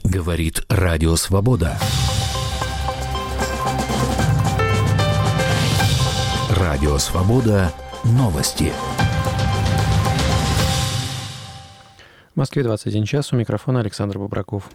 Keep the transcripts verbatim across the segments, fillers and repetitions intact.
Говорит Радио Свобода. Радио Свобода. Новости. В Москве двадцать один час. У микрофона Александр Бобраков.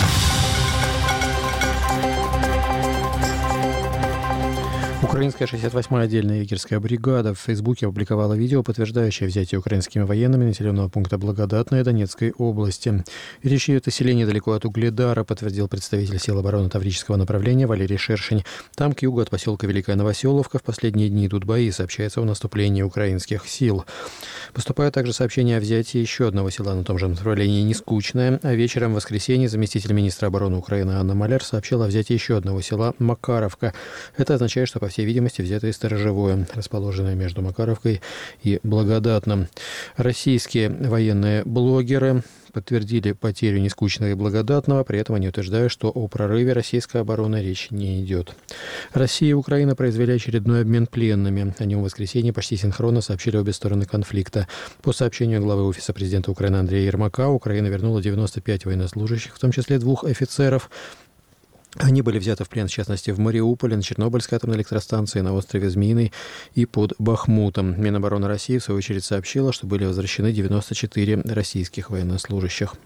Украинская шестьдесят восьмая отдельная егерская бригада в Фейсбуке опубликовала видео, подтверждающее взятие украинскими военными населенного пункта Благодатное Донецкой области. Речь идет о селении далеко от Угледара, подтвердил представитель сил обороны Таврического направления Валерий Шершень. Там, к югу от поселка Великая Новоселовка, в последние дни идут бои, сообщается о наступлении украинских сил. Поступают также сообщения о взятии еще одного села на том же направлении Нескучное, а вечером в воскресенье заместитель министра обороны Украины Анна Маляр сообщила о взятии еще одного села Макаровка. Это означает, что, по всей видимости, взято и Сторожевое, расположенное между Макаровкой и Благодатным. Российские военные блогеры подтвердили потерю Нескучного и Благодатного, при этом они утверждают, что о прорыве российской обороны речь не идет. Россия и Украина произвели очередной обмен пленными. О нем в воскресенье почти синхронно сообщили обе стороны конфликта. По сообщению главы Офиса президента Украины Андрея Ермака, Украина вернула девяносто пять военнослужащих, в том числе двух офицеров. Они были взяты в плен, в частности, в Мариуполе, на Чернобыльской атомной электростанции, на острове Змеиный и под Бахмутом. Минобороны России, в свою очередь, сообщила, что были возвращены девяносто четыре российских военнослужащих.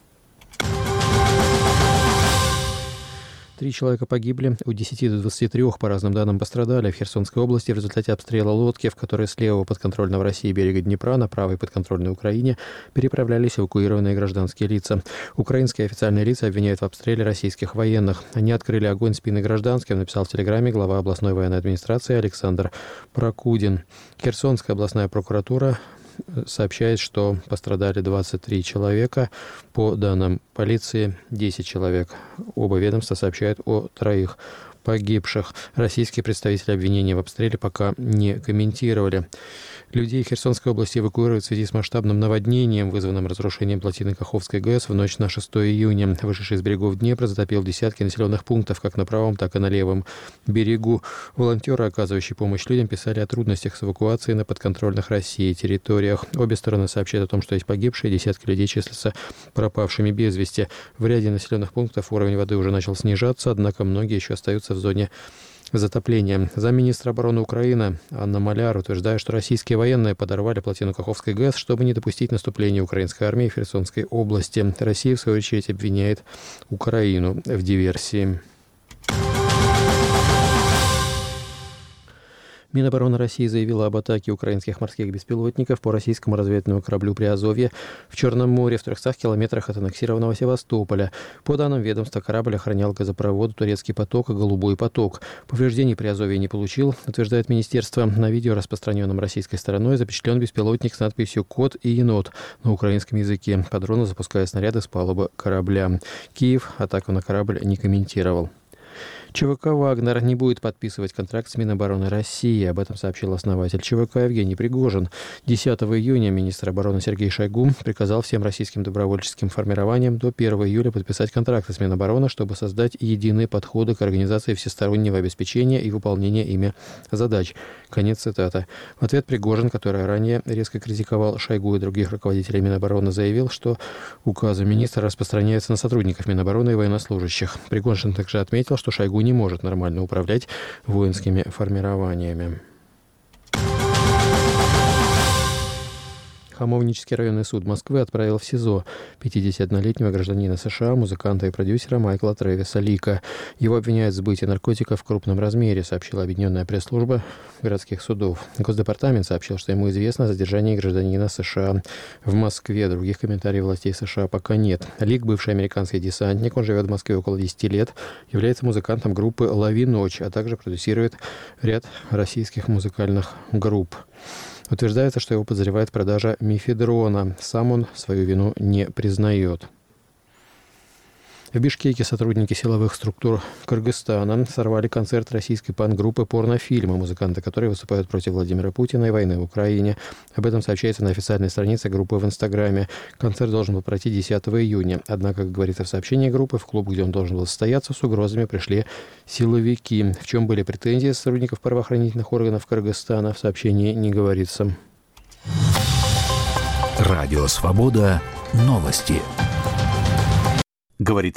Три человека погибли, у десяти до двадцати трёх, по разным данным, пострадали в Херсонской области в результате обстрела лодки, в которой с левого подконтрольного России берега Днепра на правой подконтрольной Украине переправлялись эвакуированные гражданские лица. Украинские официальные лица обвиняют в обстреле российских военных. Они открыли огонь в спины гражданским, написал в Телеграме глава областной военной администрации Александр Прокудин. Херсонская областная прокуратура сообщает, что пострадали двадцать три человека. По данным полиции, десять человек. Оба ведомства сообщают о троих погибших. Российские представители обвинения в обстреле пока не комментировали. Людей Херсонской области эвакуируют в связи с масштабным наводнением, вызванным разрушением плотины Каховской ГЭС в ночь на шестое июня. Вышедший из берегов Днепра затопил десятки населенных пунктов, как на правом, так и на левом берегу. Волонтеры, оказывающие помощь людям, писали о трудностях с эвакуацией на подконтрольных России территориях. Обе стороны сообщают о том, что есть погибшие, десятки людей числятся пропавшими без вести. В ряде населенных пунктов уровень воды уже начал снижаться, однако многие еще остаются в зоне затопления. Замминистра обороны Украины Анна Маляр утверждает, что российские военные подорвали плотину Каховской ГЭС, чтобы не допустить наступления украинской армии в Херсонской области. Россия, в свою очередь, обвиняет Украину в диверсии. Минобороны России заявила об атаке украинских морских беспилотников по российскому разведывательному кораблю «Приазовье» в Черном море в трехстах километрах от аннексированного Севастополя. По данным ведомства, корабль охранял газопровод «Турецкий поток» и «Голубой поток». Повреждений «Приазовье» не получил, утверждает министерство. На видео, распространенном российской стороной, запечатлен беспилотник с надписью «Кот и енот» на украинском языке. По дрону запуская снаряды с палубы корабля. Киев атаку на корабль не комментировал. ЧВК «Вагнер» не будет подписывать контракт с Минобороны России. Об этом сообщил основатель ЧВК Евгений Пригожин. десятого июня министр обороны Сергей Шойгу приказал всем российским добровольческим формированиям до первого июля подписать контракты с Минобороны, чтобы создать единые подходы к организации всестороннего обеспечения и выполнения ими задач. Конец цитаты. В ответ Пригожин, который ранее резко критиковал Шойгу и других руководителей Минобороны, заявил, что указы министра распространяются на сотрудников Минобороны и военнослужащих. Пригожин также отметил, что Шойгу не может нормально управлять воинскими формированиями. Хамовнический районный суд Москвы отправил в СИЗО пятидесятиоднолетнего гражданина США, музыканта и продюсера Майкла Трэвиса Лика. Его обвиняют в сбытии наркотиков в крупном размере, сообщила объединенная пресс-служба городских судов. Госдепартамент сообщил, что ему известно о задержании гражданина США в Москве. Других комментариев властей США пока нет. Лик, бывший американский десантник, он живет в Москве около десяти лет, является музыкантом группы «Лови ночь», а также продюсирует ряд российских музыкальных групп. Утверждается, что его подозревают в продаже мефедрона. Сам он свою вину не признает. В Бишкеке сотрудники силовых структур Кыргызстана сорвали концерт российской панк-группы «Порнофильмы», музыканты которой выступают против Владимира Путина и войны в Украине. Об этом сообщается на официальной странице группы в Инстаграме. Концерт должен был пройти десятого июня. Однако, как говорится в сообщении группы, в клуб, где он должен был состояться, с угрозами пришли силовики. В чем были претензии сотрудников правоохранительных органов Кыргызстана, в сообщении не говорится. Радио Свобода. Новости. Говорит